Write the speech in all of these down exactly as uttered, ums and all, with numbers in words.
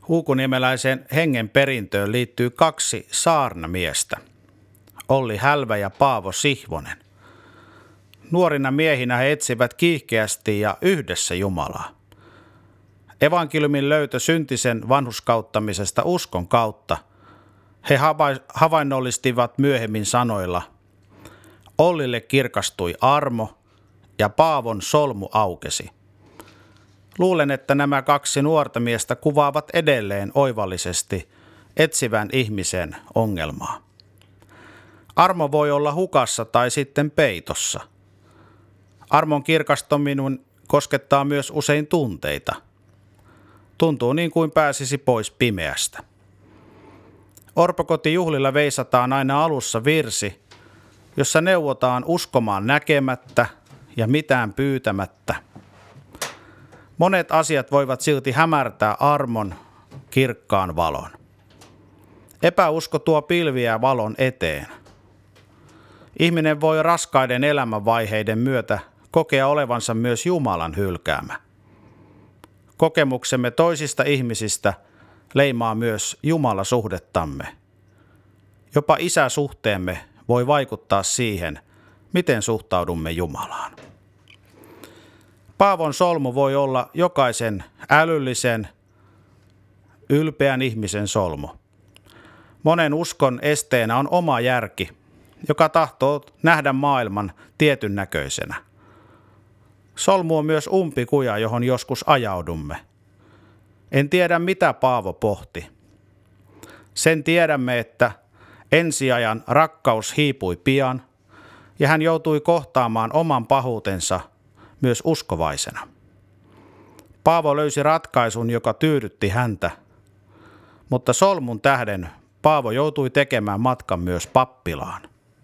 Huukuniemeläisen hengen perintöön liittyy kaksi saarnamiestä, Olli Hälvä ja Paavo Sihvonen. Nuorina miehinä he etsivät kiihkeästi ja yhdessä Jumalaa. Evankeliumin löytö syntisen vanhurskauttamisesta uskon kautta he havainnollistivat myöhemmin sanoilla: Ollille kirkastui armo ja Paavon solmu aukesi. Luulen, että nämä kaksi nuorta miestä kuvaavat edelleen oivallisesti etsivän ihmisen ongelmaa. Armo voi olla hukassa tai sitten peitossa. Armon kirkastuminen koskettaa myös usein tunteita. Tuntuu niin kuin pääsisi pois pimeästä. Orpokotijuhlilla veisataan aina alussa virsi, jossa neuvotaan uskomaan näkemättä ja mitään pyytämättä. Monet asiat voivat silti hämärtää armon kirkkaan valon. Epäusko tuo pilviä valon eteen. Ihminen voi raskaiden elämänvaiheiden myötä kokea olevansa myös Jumalan hylkäämä. Kokemuksemme toisista ihmisistä leimaa myös Jumalasuhdettamme. Jopa isäsuhteemme voi vaikuttaa siihen, miten suhtaudumme Jumalaan. Paavon solmu voi olla jokaisen älyllisen, ylpeän ihmisen solmu. Monen uskon esteenä on oma järki, joka tahtoo nähdä maailman tietyn näköisenä. Solmu on myös umpikuja, johon joskus ajaudumme. En tiedä, mitä Paavo pohti. Sen tiedämme, että ensiajan rakkaus hiipui pian, ja hän joutui kohtaamaan oman pahuutensa myös uskovaisena. Paavo löysi ratkaisun, joka tyydytti häntä, mutta solmun tähden Paavo joutui tekemään matkan myös pappilaan.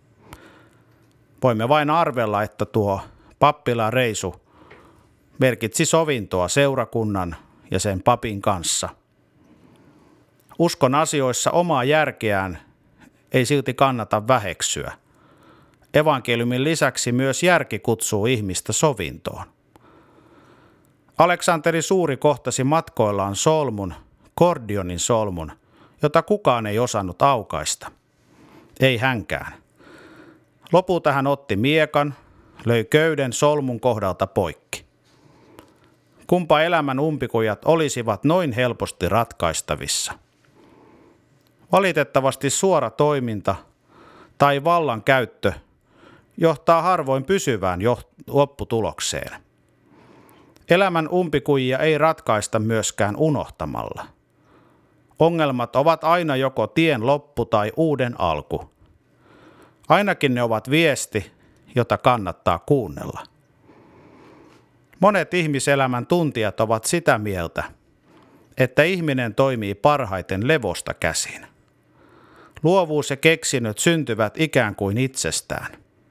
Voimme vain arvella, että tuo pappilan reisu merkitsi sovintoa seurakunnan ja sen papin kanssa. Uskon asioissa omaa järkeään ei silti kannata väheksyä. Evankeliumin lisäksi myös järki kutsuu ihmistä sovintoon. Aleksanteri Suuri kohtasi matkoillaan solmun, Kordionin solmun, jota kukaan ei osannut aukaista. Ei hänkään. Lopulta hän otti miekan, löi köyden solmun kohdalta poikki. Kumpa elämän umpikujat olisivat noin helposti ratkaistavissa. Valitettavasti suora toiminta tai vallan käyttö johtaa harvoin pysyvään lopputulokseen. Elämän umpikujia ei ratkaista myöskään unohtamalla. Ongelmat ovat aina joko tien loppu tai uuden alku. Ainakin ne ovat viesti, jota kannattaa kuunnella. Monet ihmiselämän tuntijat ovat sitä mieltä, että ihminen toimii parhaiten levosta käsin. Luovuus ja keksinnöt syntyvät ikään kuin itsestään.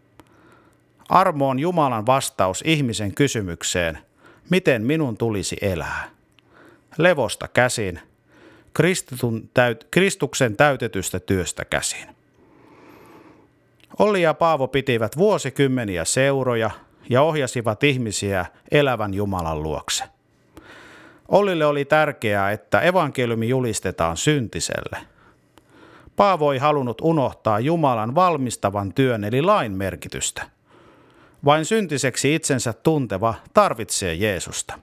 Armo on Jumalan vastaus ihmisen kysymykseen, miten minun tulisi elää. Levosta käsin, Kristuksen täytetystä työstä käsin. Olli ja Paavo pitivät vuosikymmeniä seuroja ja ohjasivat ihmisiä elävän Jumalan luokse. Ollille oli tärkeää, että evankeliumi julistetaan syntiselle. Paavo ei halunnut unohtaa Jumalan valmistavan työn eli lain merkitystä. Vain syntiseksi itsensä tunteva tarvitsee Jeesusta.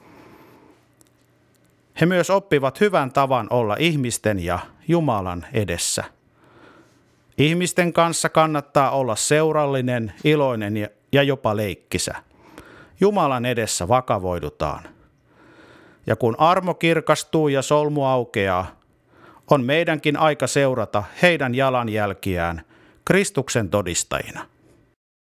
He myös oppivat hyvän tavan olla ihmisten ja Jumalan edessä. Ihmisten kanssa kannattaa olla seurallinen, iloinen ja jopa leikkisä. Jumalan edessä vakavoidutaan. Ja kun armo kirkastuu ja solmu aukeaa, on meidänkin aika seurata heidän jalanjälkiään Kristuksen todistajina.